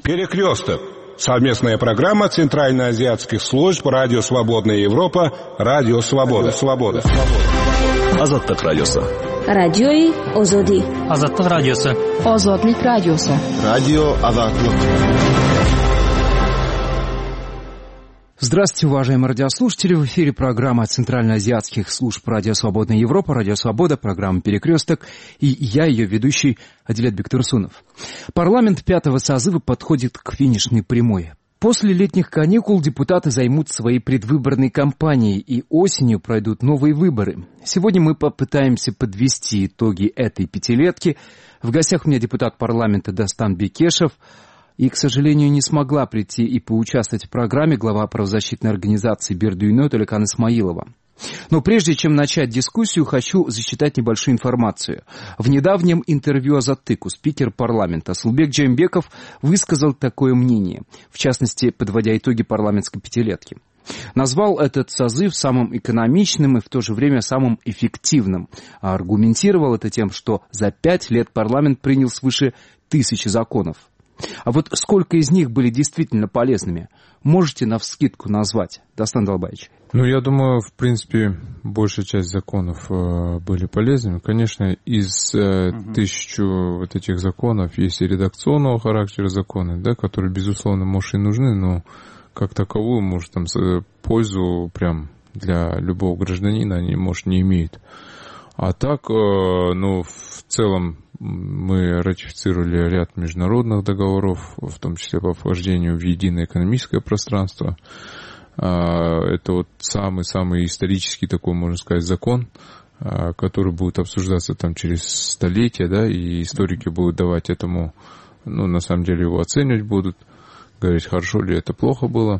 Перекресток. Совместная программа Центральноазиатских служб Радио Свободная Европа, Радио Свобода. Азаттык радиосы. Радиои Озоди. Азаттык радиосы. Озодлик радиосы. Радио Азаттык. Здравствуйте, уважаемые радиослушатели. В эфире программа Центральноазиатских служб Радио Свободная Европа, Радио Свобода, программа «Перекресток». И я, ее ведущий, Адилет Бектурсунов. Парламент 5-го созыва подходит к финишной прямой. После летних каникул депутаты займут своей предвыборной кампанией, и осенью пройдут новые выборы. Сегодня мы попытаемся подвести итоги этой пятилетки. В гостях у меня депутат парламента Дастан Бекешев. И, к сожалению, не смогла прийти и поучаствовать в программе глава правозащитной организации Бердуйно Толикан Исмаилова. Но прежде чем начать дискуссию, хочу зачитать небольшую информацию. В недавнем интервью Азаттыку спикер парламента Асылбек Джеймбеков высказал такое мнение, в частности, подводя итоги парламентской пятилетки. Назвал этот созыв самым экономичным и в то же время самым эффективным, а аргументировал это тем, что за 5 лет парламент принял свыше 1000 законов. А вот сколько из них были действительно полезными, можете навскидку назвать, Дастан Далбаевич? Я думаю, в принципе, большая часть законов были полезными. Конечно, из 1000 вот этих законов есть и редакционного характера законы, да, которые, безусловно, может, и нужны, но как таковую, может, там, пользу прям для любого гражданина они, может, не имеют. А так, в целом, мы ратифицировали ряд международных договоров, в том числе по вхождению в единое экономическое пространство. Это вот самый исторический такой, можно сказать, закон, который будет обсуждаться там через столетия, да, и историки будут давать этому, на самом деле его оценивать будут, говорить, хорошо ли это, плохо было.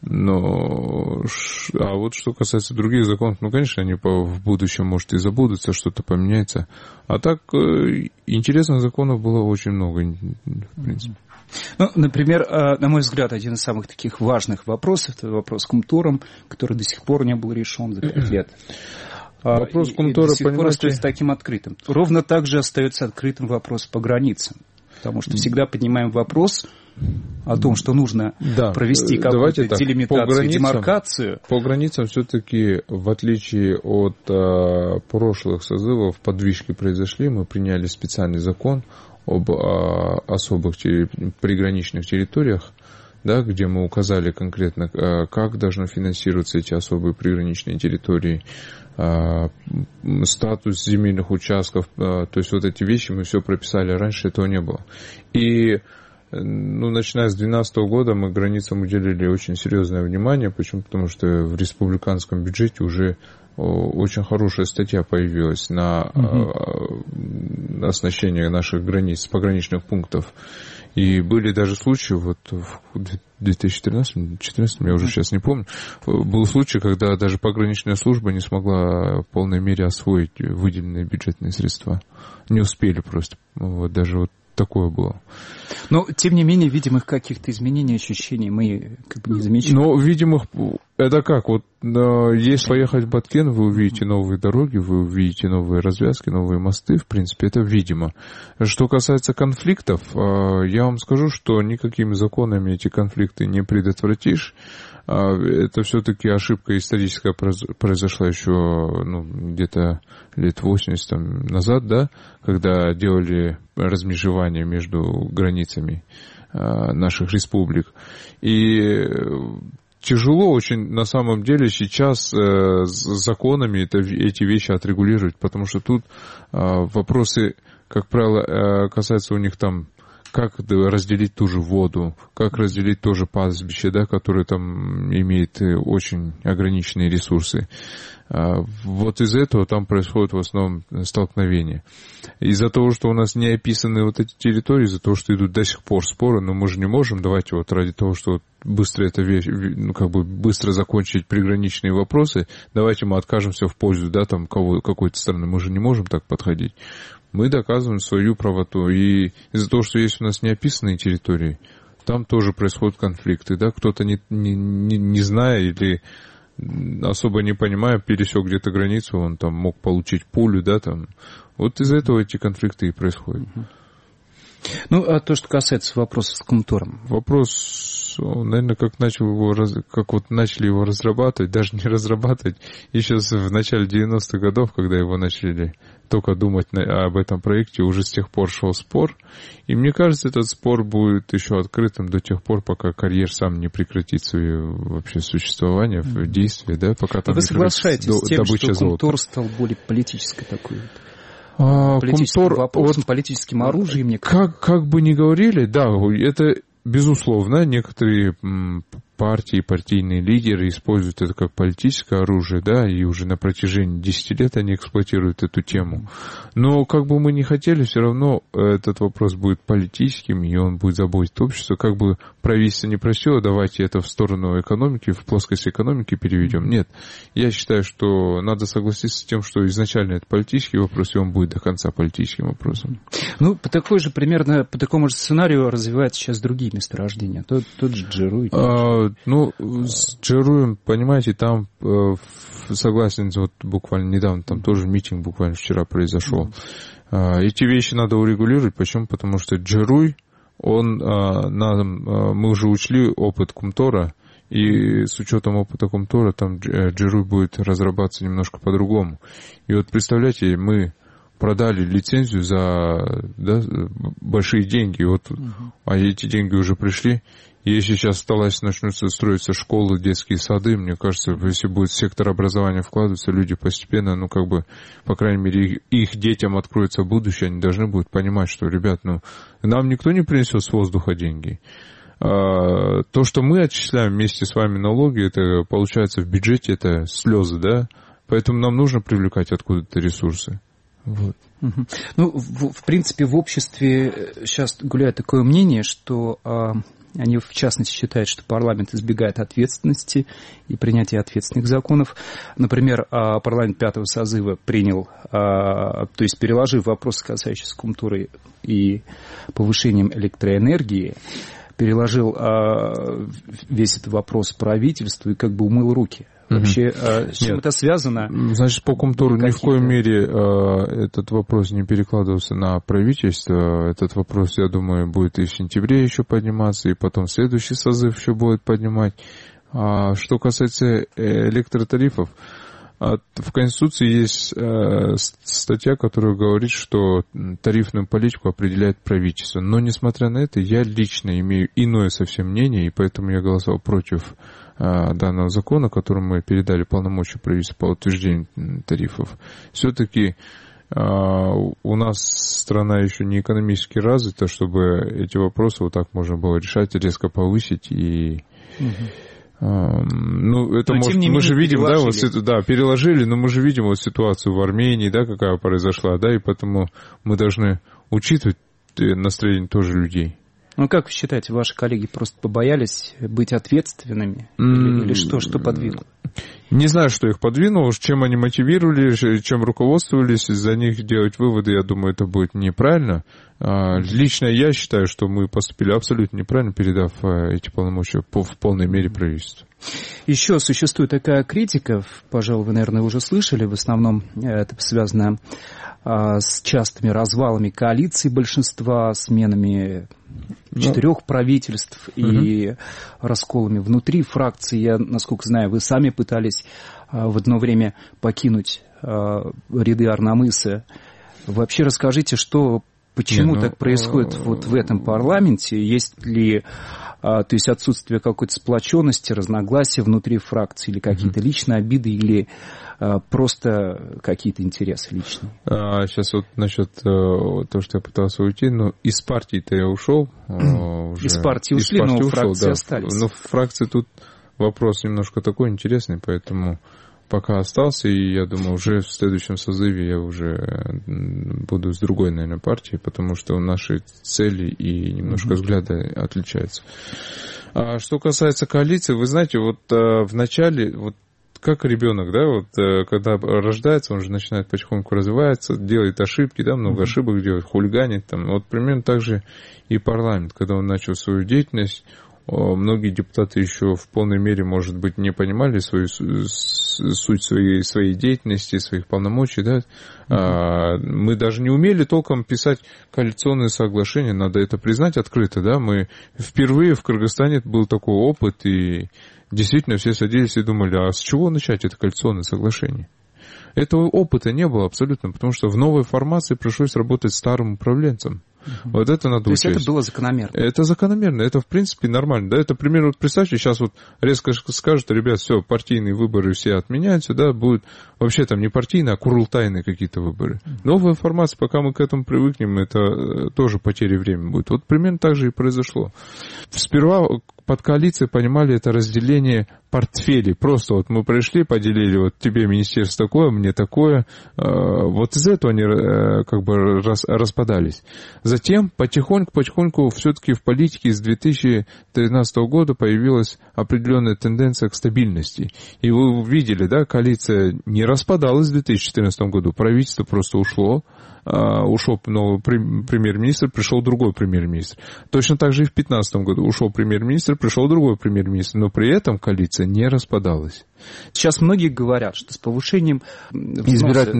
А вот что касается других законов, конечно, они в будущем, может, и забудутся, что-то поменяется. А так, интересных законов было очень много, в принципе. Например, на мой взгляд, один из самых таких важных вопросов – это вопрос Кумтора, который до сих пор не был решен за 5 лет. Вопрос Кумтора, до сих пор остается таким открытым. Ровно так же остается открытым вопрос по границам. Потому что всегда поднимаем вопрос о том, что нужно провести какую-то делимитацию, демаркацию. По границам все-таки, в отличие от прошлых созывов, подвижки произошли. Мы приняли специальный закон об особых приграничных территориях, да, где мы указали конкретно, как должны финансироваться эти особые приграничные территории, статус земельных участков, то есть вот эти вещи мы все прописали, раньше этого не было. И начиная с 2012 года мы границам уделили очень серьезное внимание. Почему? Потому что в республиканском бюджете уже очень хорошая статья появилась на оснащение наших границ, пограничных пунктов. И были даже случаи, вот в 2013-2014, я уже сейчас не помню, был случай, когда даже пограничная служба не смогла в полной мере освоить выделенные бюджетные средства. Не успели просто. Даже такое было. Но, тем не менее, видимых каких-то изменений, ощущений мы не замечаем. Но видимых, это как? Если поехать в Баткен, вы увидите новые дороги, вы увидите новые развязки, новые мосты, в принципе, это видимо. Что касается конфликтов, я вам скажу, что никакими законами эти конфликты не предотвратишь. Это все-таки ошибка историческая произошла еще где-то лет 80 назад, да, когда делали размежевание между границами наших республик. И тяжело очень на самом деле сейчас с законами эти вещи отрегулировать, потому что тут вопросы, как правило, касаются у них там, как разделить ту же воду, как разделить тоже пастбище, да, которое там имеет очень ограниченные ресурсы. Вот из-за этого там происходит в основном столкновения. Из-за того, что у нас не описаны вот эти территории, из-за того, что идут до сих пор споры, но мы же не можем, давайте ради того, что быстро быстро закончить приграничные вопросы, давайте мы откажемся в пользу, да, там какой-то страны. Мы же не можем так подходить. Мы доказываем свою правоту. И из-за того, что есть у нас неописанные территории, там тоже происходят конфликты, да, кто-то не зная или особо не понимая, пересек где-то границу, он там мог получить пулю, да, там. Вот из-за этого эти конфликты и происходят. Ну, а то, что касается вопроса с Комтором. Вопрос, наверное, как начали его разрабатывать, даже не разрабатывать, еще в начале 90-х годов, когда его начали только думать об этом проекте, уже с тех пор шел спор. И мне кажется, этот спор будет еще открытым до тех пор, пока карьер сам не прекратит свое вообще существование, действие, да, пока там вы не соглашаетесь с тем, что золота. Комтор стал более политической такой политическим вопросом, политическим оружием, мне кажется. Как бы ни говорили, да, это безусловно, некоторые партии, партийные лидеры используют это как политическое оружие, да, и уже на протяжении 10 лет они эксплуатируют эту тему. Но как бы мы ни хотели, все равно этот вопрос будет политическим, и он будет заботить общество. Как бы правительство не просило, давайте это в сторону экономики, в плоскость экономики переведем. Нет, я считаю, что надо согласиться с тем, что изначально это политический вопрос, и он будет до конца политическим вопросом. Ну, по такому же сценарию развиваются сейчас другие месторождения. Тот же Джеруй. Ну, с Джеруем, понимаете, там, согласен, вот буквально недавно, там тоже митинг буквально вчера произошел. Эти вещи надо урегулировать. Почему? Потому что Джеруй, мы уже учли опыт Комтора, и с учетом опыта Комтора там Джеруй будет разрабатываться немножко по-другому. И вот представляете, мы продали лицензию за большие деньги, а эти деньги уже пришли. И если сейчас начнутся строиться школы, детские сады, мне кажется, если будет сектор образования вкладываться, люди постепенно, по крайней мере, их детям откроется будущее, они должны будут понимать, что, ребят, нам никто не принесет с воздуха деньги. То, что мы отчисляем вместе с вами налоги, это получается в бюджете, это слезы, да? Поэтому нам нужно привлекать откуда-то ресурсы. Вот. Ну, в принципе, в обществе сейчас гуляет такое мнение, что они, в частности, считают, что парламент избегает ответственности и принятия ответственных законов. Например, парламент 5-го созыва принял, то есть переложив вопросы, касающиеся Комтора и повышением электроэнергии, переложил весь этот вопрос правительству и как бы умыл руки. Вообще, с чем это связано? Значит, по Комтору ни в коей мере этот вопрос не перекладывался на правительство. Этот вопрос, я думаю, будет и в сентябре еще подниматься, и потом следующий созыв еще будет поднимать. Что касается электротарифов, в Конституции есть статья, которая говорит, что тарифную политику определяет правительство. Но, несмотря на это, я лично имею иное совсем мнение, и поэтому я голосовал против данного закона, которым мы передали полномочия правительству по утверждению тарифов. Все-таки у нас страна еще не экономически развита, чтобы эти вопросы вот так можно было решать, резко повысить и... это может, мы же видим, переложили, но мы же видим ситуацию в Армении, какая произошла, и поэтому мы должны учитывать настроение тоже людей. Ну, как вы считаете, ваши коллеги просто побоялись быть ответственными? Или что подвигло? Не знаю, что их подвинуло, чем они мотивировали, чем руководствовались. За них делать выводы, я думаю, это будет неправильно. Лично я считаю, что мы поступили абсолютно неправильно, передав эти полномочия в полной мере правительству. Еще существует такая критика, пожалуй, вы, наверное, уже слышали, в основном это связано с частыми развалами коалиции большинства, сменами 4 правительств и расколами внутри фракции. Я, насколько знаю, вы сами пытались в одно время покинуть ряды Арнамыса. Вообще расскажите, почему так происходит в этом парламенте? Есть ли то есть отсутствие какой-то сплоченности, разногласия внутри фракции, или какие-то личные обиды, или просто какие-то интересы личные? Сейчас насчет того, что я пытался уйти, из партии-то я ушел. Из партии ушли, но фракции остались. Но в фракции тут вопрос немножко такой интересный, поэтому пока остался, и я думаю, уже в следующем созыве я уже буду с другой, наверное, партией, потому что наши цели и немножко взгляды отличаются. Что касается коалиции, вы знаете, в начале, как ребенок, когда рождается, он же начинает потихоньку развиваться, делает ошибки, много ошибок делает, хулиганит. Примерно так же и парламент, когда он начал свою деятельность, многие депутаты еще в полной мере, может быть, не понимали свою суть своей деятельности, своих полномочий, да. Мы даже не умели толком писать коалиционные соглашения, надо это признать открыто, да. Мы впервые в Кыргызстане был такой опыт, и действительно все садились и думали, а с чего начать это коалиционное соглашение? Этого опыта не было абсолютно, потому что в новой формации пришлось работать старым управленцем. Вот это надо учесть. То есть это было закономерно? Это закономерно, это в принципе нормально. Да, это, пример, вот представьте, сейчас вот резко скажут, ребят, все, партийные выборы все отменяются, да, будут вообще там не партийные, а курултайные какие-то выборы. Новая формация, пока мы к этому привыкнем, это тоже потеря времени будет. Вот примерно так же и произошло. Сперва под коалицией понимали это разделение портфелей. Просто вот мы пришли, поделили, вот тебе министерство такое, мне такое. Вот из этого они как бы распадались. Затем потихоньку все-таки в политике с 2013 года появилась определенная тенденция к стабильности. И вы видели, да, коалиция не распадалась в 2014 году, правительство просто ушло. Ушел новый премьер-министр, пришел другой премьер-министр. Точно так же и в 2015 году ушел премьер-министр, пришел другой премьер-министр, но при этом коалиция не распадалась. Сейчас многие говорят, что с повышением избирательный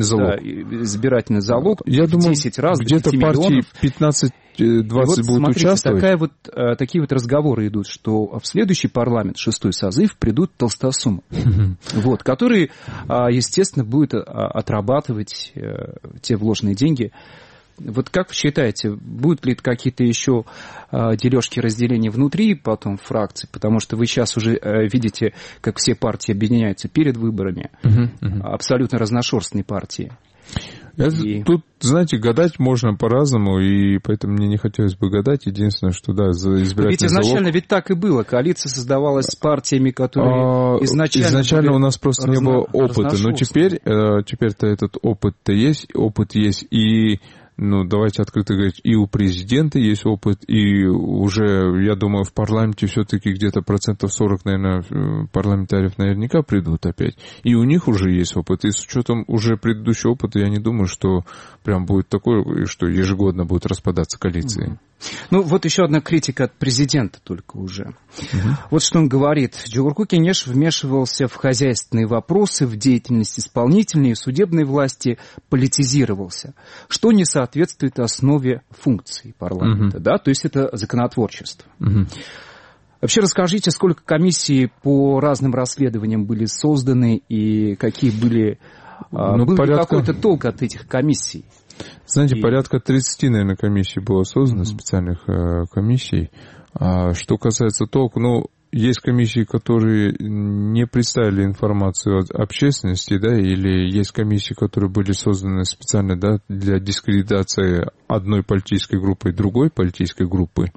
залог я думаю, 10 раз, где-то партии 15-20 будут участвовать. Такие вот разговоры идут, что в следующий парламент, 6-й созыв, придут толстосумы, которые, естественно, будут отрабатывать те вложенные деньги. Вот как вы считаете, будут ли какие-то еще дележки, разделения внутри потом фракций? Потому что вы сейчас уже видите, как все партии объединяются перед выборами. Абсолютно разношерстные партии. Тут, знаете, гадать можно по-разному, и поэтому мне не хотелось бы гадать. Единственное, что да, за избирательный ведь изначально ведь так и было. Коалиция создавалась с партиями, которые изначально у нас просто не было опыта. Но теперь-то этот опыт-то есть, и давайте открыто говорить, и у президента есть опыт, и уже, я думаю, в парламенте все-таки где-то 40%, наверное, парламентариев наверняка придут опять. И у них уже есть опыт. И с учетом уже предыдущего опыта, я не думаю, что прям будет такое, что ежегодно будут распадаться коалиции. Вот еще одна критика от президента только уже. Вот что он говорит. Джугурку Кенеш вмешивался в хозяйственные вопросы, в деятельность исполнительной и судебной власти, политизировался, что не соответствует основе функций парламента. Да? То есть это законотворчество. Вообще расскажите, сколько комиссий по разным расследованиям были созданы и какие были... был ли какой-то толк от этих комиссий? Знаете, порядка 30, наверное, комиссий было создано, специальных комиссий. Что касается толка, есть комиссии, которые не представили информацию от общественности, да, или есть комиссии, которые были созданы специально, да, для дискредитации одной политической группы и другой политической группы.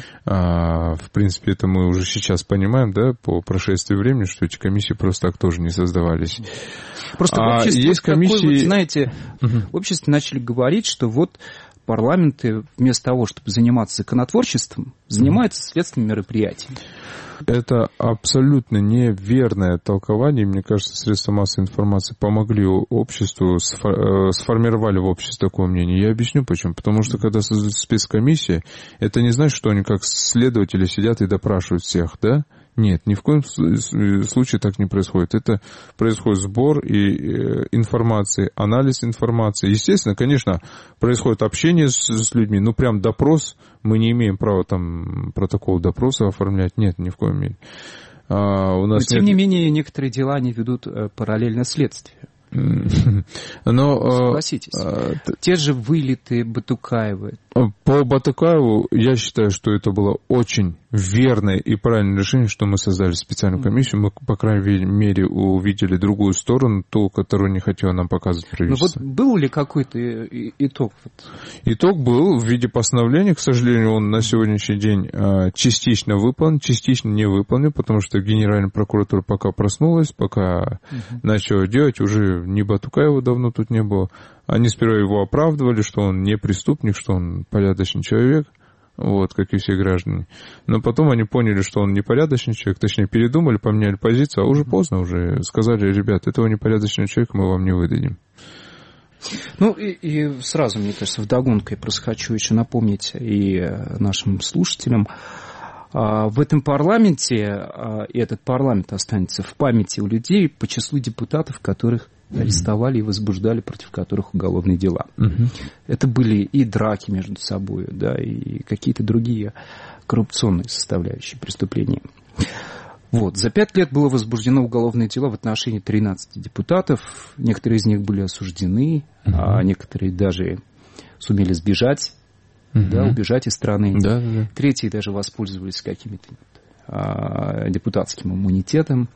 В принципе, это мы уже сейчас понимаем, да, по прошествии времени, что эти комиссии просто так тоже не создавались. Просто в обществе, есть комиссии... знаете, в обществе начали говорить, что парламенты вместо того, чтобы заниматься законотворчеством, занимаются следственными мероприятиями. Это абсолютно неверное толкование. Мне кажется, средства массовой информации помогли обществу, сформировали в обществе такое мнение. Я объясню почему. Потому что, когда создают спецкомиссии, это не значит, что они как следователи сидят и допрашивают всех, да? Нет, ни в коем случае так не происходит. Это происходит сбор информации, анализ информации. Естественно, конечно, происходит общение с людьми, прям допрос, мы не имеем права там протокол допроса оформлять. Нет, ни в коем мере. Но, тем не менее, некоторые дела они ведут параллельно следствию. Согласитесь. Те же вылеты Батукаевы. По Батукаеву я считаю, что это было очень верное и правильное решение, что мы создали специальную комиссию. Мы, по крайней мере, увидели другую сторону, ту, которую не хотело нам показывать правительство. Был ли какой-то итог? Итог был в виде постановления. К сожалению, он на сегодняшний день частично выполнен, частично не выполнен, потому что Генеральная прокуратура пока проснулась, пока начала делать, уже ни Батукаева давно тут не было. Они сперва его оправдывали, что он не преступник, что он порядочный человек, как и все граждане. Но потом они поняли, что он непорядочный человек, точнее, передумали, поменяли позицию, а уже поздно, уже сказали, ребят, этого непорядочного человека мы вам не выдадим. И сразу, мне кажется, вдогонку я просто хочу еще напомнить и нашим слушателям, В этом парламенте, и этот парламент останется в памяти у людей по числу депутатов, которых арестовали и возбуждали, против которых уголовные дела. Это были и драки между собой, да, и какие-то другие коррупционные составляющие преступления. Вот. За 5 лет было возбуждено уголовное дело в отношении 13 депутатов. Некоторые из них были осуждены, а некоторые даже сумели сбежать, да, убежать из страны. Да. Третьи даже воспользовались какими-то депутатским иммунитетом.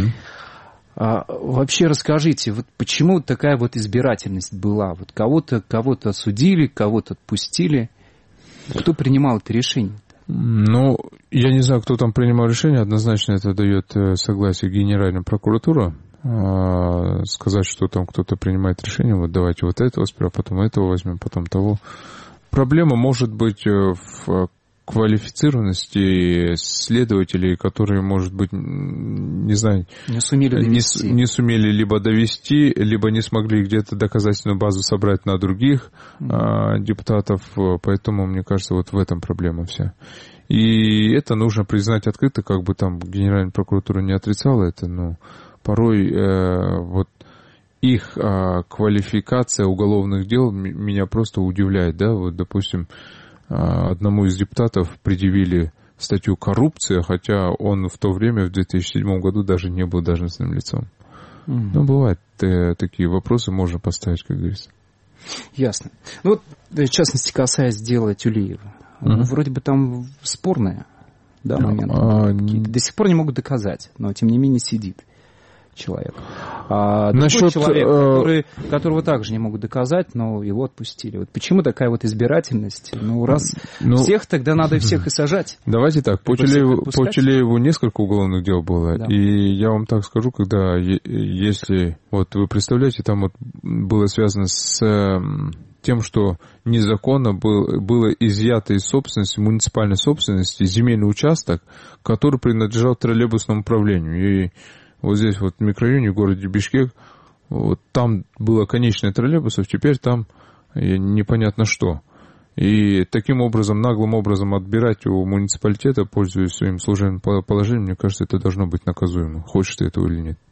Вообще расскажите, вот почему такая вот избирательность была? Вот кого-то осудили, кого-то отпустили. Кто принимал это решение? Ну, я не знаю, кто там принимал решение. Однозначно это дает согласие Генеральная прокуратура. Сказать, что там кто-то принимает решение, вот давайте вот этого сперва, потом этого возьмем, потом того. Проблема может быть в квалифицированности следователей, которые, может быть, не знаю, не сумели либо довести, либо не смогли где-то доказательную базу собрать на других депутатов, поэтому, мне кажется, вот в этом проблема вся. И это нужно признать открыто, как бы там Генеральная прокуратура не отрицала это, но порой вот их квалификация уголовных дел меня просто удивляет, да, вот, допустим, одному из депутатов предъявили статью «Коррупция», хотя он в то время, в 2007 году, даже не был должностным лицом. Ну, бывают такие вопросы, можно поставить, как говорится. Ясно. Ну, вот, в частности, касаясь дела Тюлеева. Вроде бы там спорные, да, моменты. До сих пор не могут доказать, но, тем не менее, сидит человек. Другой человек, которого также не могут доказать, но его отпустили. Вот почему такая вот избирательность? Ну, раз всех, тогда надо всех и сажать. Давайте так, по Тюлееву несколько уголовных дел было, да. И я вам так скажу, когда, если, вот вы представляете, там вот было связано с тем, что незаконно было изъято из собственности, муниципальной собственности, земельный участок, который принадлежал троллейбусному управлению. И вот здесь вот в микрорайоне, в городе Бишкек, вот там было конечное троллейбусов, теперь там непонятно что. И таким образом, наглым образом отбирать у муниципалитета, пользуясь своим служебным положением, мне кажется, это должно быть наказуемо, хочешь ты этого или нет.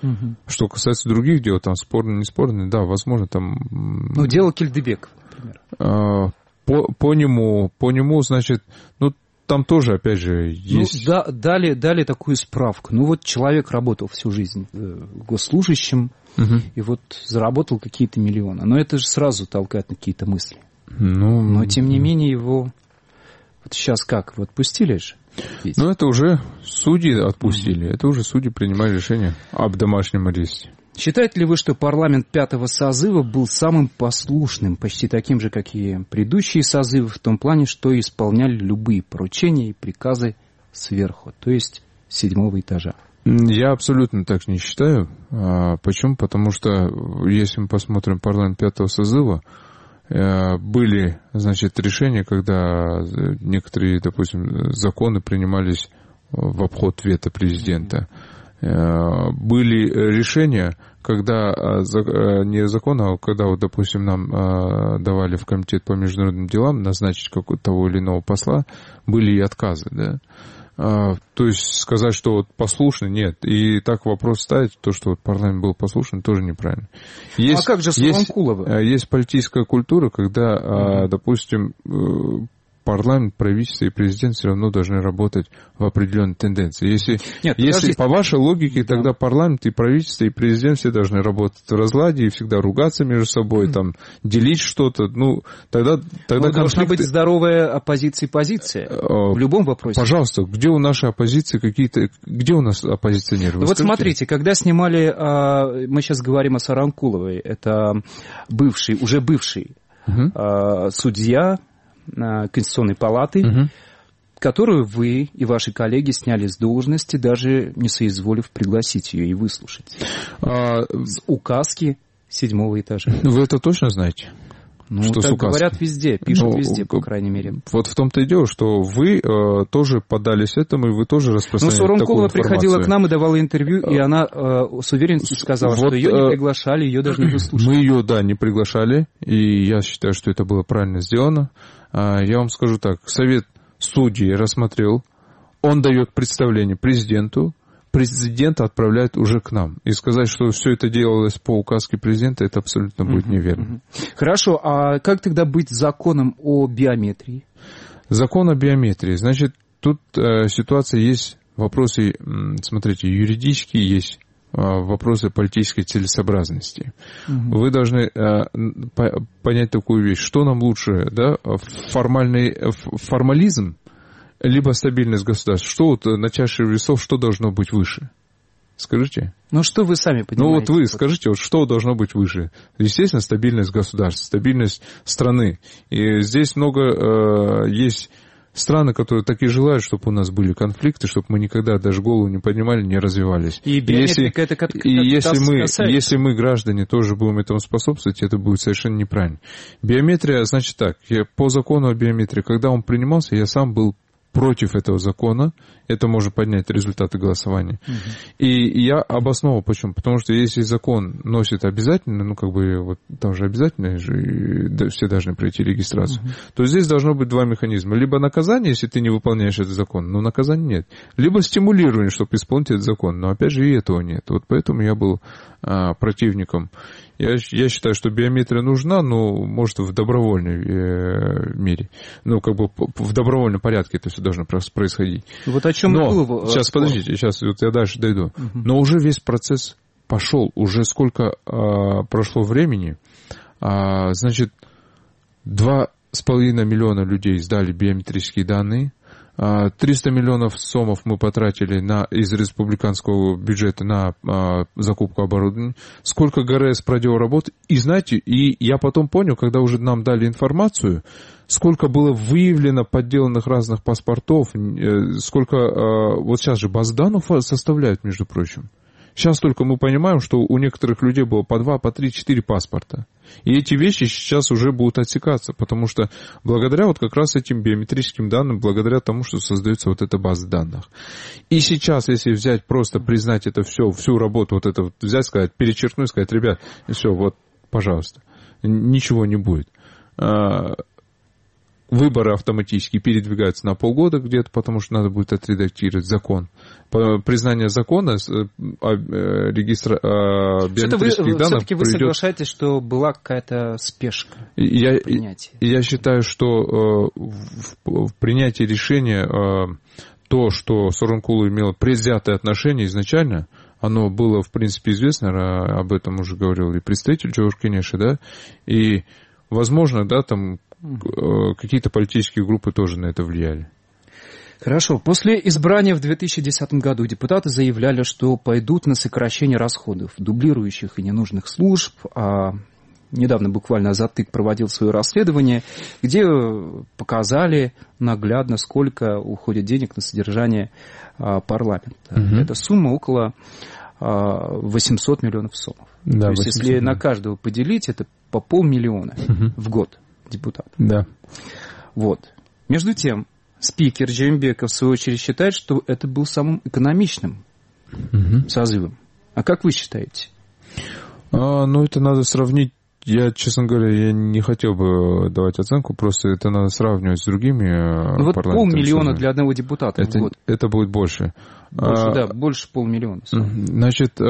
Что касается других дел, там спорные, не спорные, да, возможно, там... Ну, дело Кильдебекова, например. По нему, значит, ну, там тоже, опять же, есть... Ну, дали такую справку. Ну, вот человек работал всю жизнь госслужащим, и вот заработал какие-то миллионы. Но это же сразу толкает на какие-то мысли. Но, тем не менее, его... Вот сейчас как? Его отпустили же? Ну, это уже судьи отпустили. Это уже судьи принимали решение об домашнем аресте. Считаете ли вы, что парламент 5-го созыва был самым послушным, почти таким же, как и предыдущие созывы, в том плане, что исполняли любые поручения и приказы сверху, то есть с 7-го этажа? Я абсолютно так не считаю. Почему? Потому что, если мы посмотрим парламент 5-го созыва, были, значит, решения, когда некоторые, допустим, законы принимались в обход вето президента. Были решения, когда не закон, а когда, вот, допустим, нам давали в комитет по международным делам назначить какого-то того или иного посла, были и отказы, да. То есть сказать, что вот послушный, нет. И так вопрос ставить, то, что вот парламент был послушен, тоже неправильно. А как же Саванкулова? Есть политическая культура, когда, допустим, парламент, правительство и президент все равно должны работать в определенной тенденции. Если по вашей логике, тогда парламент и правительство и президент все должны работать в разладе и всегда ругаться между собой, там, делить что-то. Ну, тогда должна быть здоровая оппозиция и позиция в любом вопросе. Пожалуйста, где у нашей оппозиции где у нас оппозиционеры? Вот смотрите, когда снимали, мы сейчас говорим о Саванкуловой, это уже бывший судья Конституционной палаты, которую вы и ваши коллеги сняли с должности, даже не соизволив пригласить ее и выслушать. С указки 7-го этажа. Вы это точно знаете? Ну, что так говорят везде, пишут везде, по крайней мере. Вот в том-то и дело, что вы тоже поддались этому, и вы тоже распространяете такую информацию. Саванкулова приходила к нам и давала интервью, и она с уверенностью сказала, что ее не приглашали, ее даже не выслушали. Мы ее, да, не приглашали, и я считаю, что это было правильно сделано. Я вам скажу так, Совет судей рассмотрел он дает представление президенту, президент отправляет уже к нам. И сказать, что все это делалось по указке президента, это абсолютно будет неверно. Хорошо, а как тогда быть с законом о биометрии? Закон о биометрии. Значит, тут ситуация есть, вопросы, смотрите, юридические есть, вопросы политической целесообразности. Вы должны понять такую вещь, что нам лучше, да, формализм, либо стабильность государства. Что вот на чаше весов, что должно быть выше? Скажите. Ну, что вы сами понимаете? Ну, вот вы скажите, вот что должно быть выше? Естественно, стабильность государства, стабильность страны. И здесь много есть страны, которые так и желают, чтобы у нас были конфликты, чтобы мы никогда даже голову не поднимали, не развивались. И биометрика это если мы, граждане, тоже будем этому способствовать, это будет совершенно неправильно. Биометрия, значит так, по закону о биометрии, когда он принимался, я сам был против этого закона, это может поднять результаты голосования. И я обосновал, почему. Потому что если закон носит обязательно, ну, как бы, вот там же обязательно же, все должны пройти регистрацию, то здесь должно быть два механизма. Либо наказание, если ты не выполняешь этот закон, но наказания нет. Либо стимулирование, чтобы исполнить этот закон. Но, опять же, и этого нет. Вот поэтому я был противником. Я считаю, что биометрия нужна, но, может, в добровольной мере. Ну, как бы в добровольном порядке это все должно происходить. Вот о чем было. Сейчас, подождите, сейчас вот я дальше дойду. Но уже весь процесс пошел. Уже сколько прошло времени. Значит, 2,5 миллиона людей сдали биометрические данные. 300 миллионов сомов мы потратили из республиканского бюджета на закупку оборудования. Сколько ГРС проделал работы. И знаете, и я потом понял, когда уже нам дали информацию, сколько было выявлено подделанных разных паспортов, сколько... Вот сейчас же базы данных составляют, между прочим. Сейчас только мы понимаем, что у некоторых людей было по 2, по 3, 4 паспорта. И эти вещи сейчас уже будут отсекаться, потому что благодаря вот как раз этим биометрическим данным, благодаря тому, что создается вот эта база данных. И сейчас, если взять, просто признать это все, всю работу, вот это вот взять, сказать, перечеркнуть, сказать, ребят, все, вот, пожалуйста, ничего не будет. Выборы автоматически передвигаются на полгода где-то, потому что надо будет отредактировать закон. Признание закона биометрических данных все-таки вы соглашаетесь, что была какая-то спешка в принятии? Я считаю, что в принятии решения то, что Сооронкулу имело предвзятое отношение изначально, оно было, в принципе, известно, об этом уже говорил и представитель Джорджкинеши, да, и, возможно, да, там какие-то политические группы тоже на это влияли. Хорошо. После избрания в 2010 году депутаты заявляли, что пойдут на сокращение расходов, дублирующих и ненужных служб. Недавно буквально Затык проводил свое расследование, где показали наглядно, сколько уходит денег на содержание парламента. Эта сумма около 800 миллионов сомов. Да, то есть, если на каждого поделить, это по 500 000 в год депутатов. Да. Вот. Между тем, спикер Джеймбеков, в свою очередь, считает, что это был самым экономичным созывом. А как вы считаете? Ну, это надо сравнить. Я, честно говоря, я не хотел бы давать оценку, просто это надо сравнивать с другими вот парламентами. 500 000 для одного депутата в год. Это будет больше. Больше 500 000. Значит,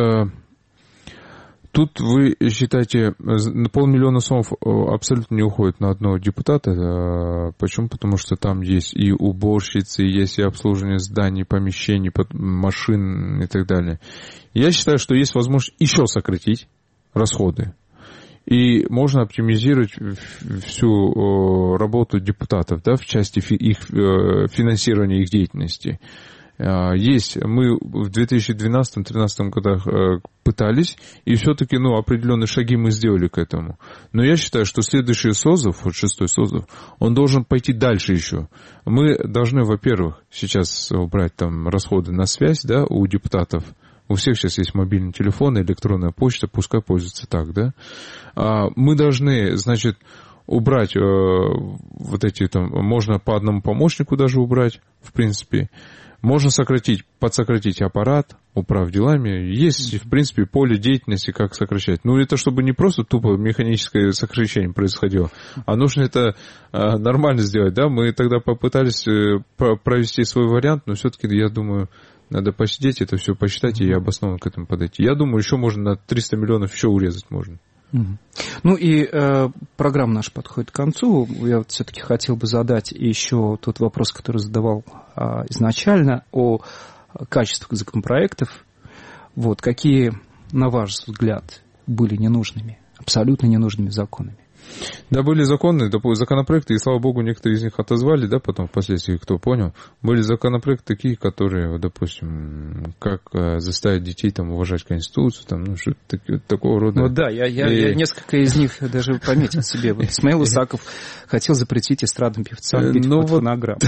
тут вы считаете, 500 000 сомов абсолютно не уходит на одного депутата. Почему? Потому что там есть и уборщицы, есть и обслуживание зданий, помещений, машин и так далее. Я считаю, что есть возможность еще сократить расходы. И можно оптимизировать всю работу депутатов, да, в части их финансирования их деятельности. Мы в 2012-2013 годах пытались, и все-таки определенные шаги мы сделали к этому. Но я считаю, что следующий созыв, вот 6-й созыв, он должен пойти дальше еще. Мы должны, во-первых, сейчас убрать там расходы на связь, да, у депутатов. У всех сейчас есть мобильный телефон, электронная почта, пускай пользуются так, да. Мы должны, значит, убрать вот эти там, можно по одному помощнику даже убрать, в принципе. Можно подсократить аппарат, управ делами. Есть, в принципе, поле деятельности, как сокращать. Ну, это чтобы не просто тупо механическое сокращение происходило, а нужно это нормально сделать, да. Мы тогда попытались провести свой вариант, но все-таки, я думаю, надо посидеть, это все посчитать и обоснованно к этому подойти. Я думаю, еще можно на 300 миллионов еще урезать можно. Ну и программа наша подходит к концу. Я вот все-таки хотел бы задать еще тот вопрос, который задавал изначально, о качестве законопроектов. Вот, какие, на ваш взгляд, были ненужными, абсолютно ненужными законами? Да, были законные законопроекты, и, слава богу, некоторые из них отозвали, да, потом впоследствии, кто понял. Были законопроекты такие, которые, допустим, как заставить детей там уважать Конституцию, там, ну, что-то такого рода. Ну да, я несколько из них даже пометил себе. Вот Исмаил Исаков хотел запретить эстрадным певцам петь под фонограмму.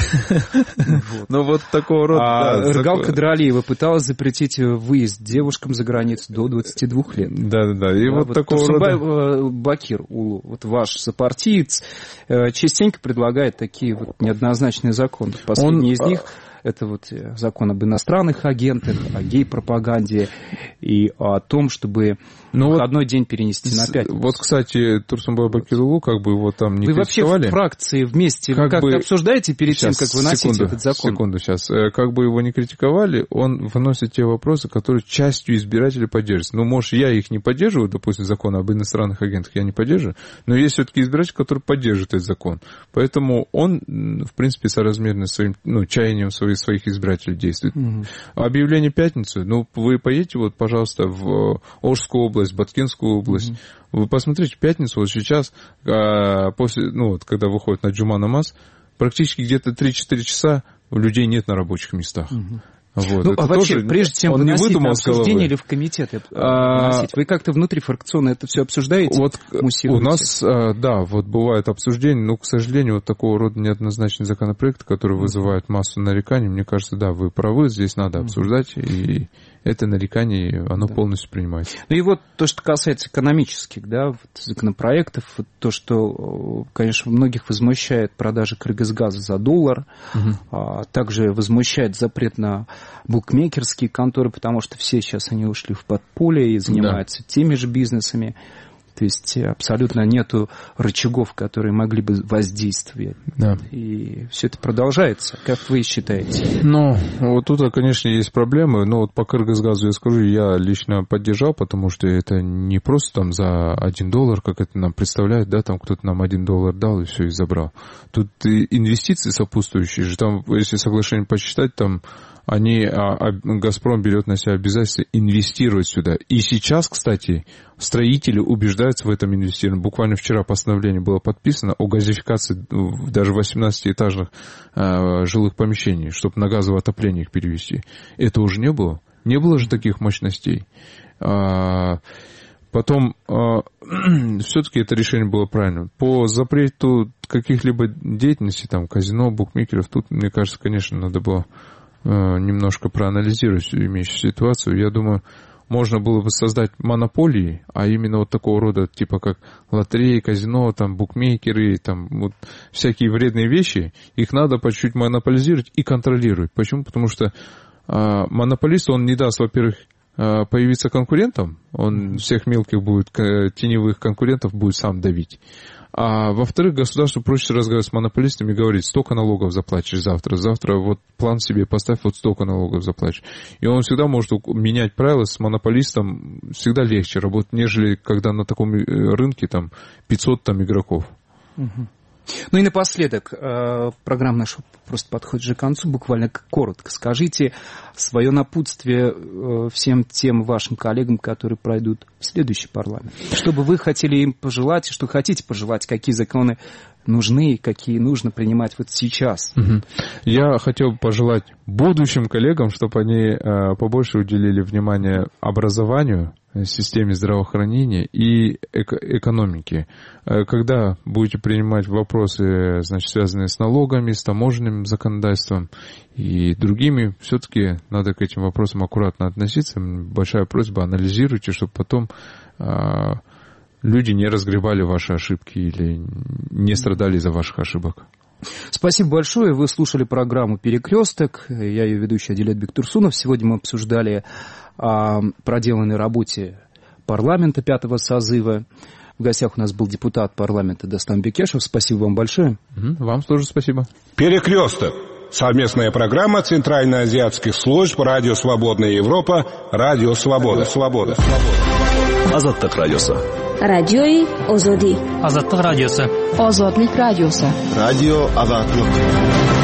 Ну вот такого рода. Рыгал Кадралиева пыталась запретить выезд девушкам за границу до 22 лет. Да. И вот такого рода. Бакир Улу, вот ваш сопартиец, частенько предлагает такие вот неоднозначные законы. Последний из них — это вот закон об иностранных агентах, о гей-пропаганде и о том, чтобы выходной день перенести на пятницу. Вот, кстати, Турсунбай Бакирулу, как бы его там не критиковали. Вы вообще в фракции вместе как-то обсуждаете перед тем, как выносить этот закон? Секунду, сейчас. Как бы его не критиковали, он выносит те вопросы, которые частью избирателей поддерживаются. Ну, может, я их не поддерживаю, допустим, закон об иностранных агентах я не поддерживаю, но есть все-таки избиратели, которые поддерживают этот закон. Поэтому он, в принципе, соразмерно своим чаянием своих избирателей действует. Объявление пятницы, вы поедете, вот, пожалуйста, в Орскую область, Баткинскую область. Вы посмотрите, пятницу, вот сейчас, после, когда выходит на Джума намаз, практически где-то 3-4 часа людей нет на рабочих местах. Вот. А вообще, тоже, прежде чем выносить на обсуждение или в комитет выносить, вы как-то внутрифракционно это все обсуждаете? Вот у нас, вот бывает обсуждение, но, к сожалению, вот такого рода неоднозначный законопроект, который вызывает массу нареканий, мне кажется, да, вы правы, здесь надо обсуждать, и это нарекание, оно полностью принимается. Ну и вот то, что касается экономических, законопроектов, то, что, конечно, многих возмущает продажа Кыргызгаза за $1, также возмущает запрет на букмекерские конторы, потому что все сейчас они ушли в подполье и занимаются теми же бизнесами. То есть абсолютно нету рычагов, которые могли бы воздействовать. Да. И все это продолжается. Как вы считаете? Вот тут, конечно, есть проблемы. Но вот по Кыргызгазу я скажу, я лично поддержал, потому что это не просто там за $1, как это нам представляют, да, там кто-то нам $1 дал и все, и забрал. Тут инвестиции сопутствующие же. Там, если соглашение почитать, там «Газпром» берет на себя обязательство инвестировать сюда. И сейчас, кстати, строители убеждаются в этом инвестировании. Буквально вчера постановление было подписано о газификации даже 18-этажных жилых помещений, чтобы на газовое отопление их перевести. Это уже не было. Не было же таких мощностей. Потом, все-таки это решение было правильным. По запрету каких-либо деятельностей, там, казино, букмекеров, тут, мне кажется, конечно, надо было немножко проанализировать имеющуюся ситуацию. Я думаю, можно было бы создать монополии, а именно вот такого рода, типа как лотереи, казино, там, букмекеры, там, вот всякие вредные вещи, их надо по чуть-чуть монополизировать и контролировать. Почему? Потому что монополист, он не даст, во-первых, появиться конкурентам, он всех мелких будет, теневых конкурентов будет сам давить. А во-вторых, государству проще разговаривать с монополистами и говорить, столько налогов заплатишь завтра, вот план себе поставь, вот столько налогов заплатишь. И он всегда может менять правила с монополистом, всегда легче работать, нежели когда на таком рынке там 500 там игроков. Ну и напоследок, программа наша просто подходит же к концу, буквально коротко. Скажите свое напутствие всем тем вашим коллегам, которые пройдут в следующий парламент. Что бы вы хотели им пожелать, что хотите пожелать, какие законы нужны, какие нужно принимать вот сейчас. Я хотел бы пожелать будущим коллегам, чтобы они побольше уделили внимание образованию, системе здравоохранения и экономике. Когда будете принимать вопросы, связанные с налогами, с таможенным законодательством и другими, все-таки надо к этим вопросам аккуратно относиться. Большая просьба, анализируйте, чтобы потом люди не разгребали ваши ошибки или не страдали из-за ваших ошибок. Спасибо большое. Вы слушали программу «Перекресток». Я ее ведущий Адилет Бектурсунов. Сегодня мы обсуждали о проделанной работе парламента 5-го созыва. В гостях у нас был депутат парламента Дастан Бекешев. Спасибо вам большое. Вам тоже спасибо. «Перекресток». Совместная программа Центральноазиатских служб «Радио Свободная Европа», «Радио Свобода». Азаттык радиосы. Радиои Озоди. Азаттык радиосы. Озодлик радиосы. Радио Азаттык.